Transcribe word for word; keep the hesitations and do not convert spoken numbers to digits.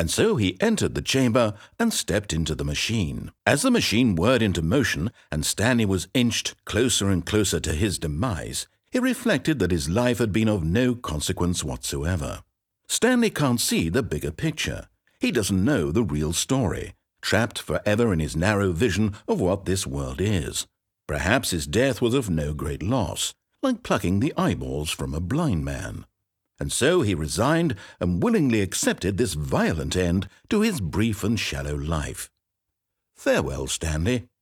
And so he entered the chamber and stepped into the machine. As the machine whirred into motion and Stanley was inched closer and closer to his demise, he reflected that his life had been of no consequence whatsoever. Stanley can't see the bigger picture. He doesn't know the real story, trapped forever in his narrow vision of what this world is. Perhaps his death was of no great loss, like plucking the eyeballs from a blind man. And so he resigned and willingly accepted this violent end to his brief and shallow life. Farewell, Stanley.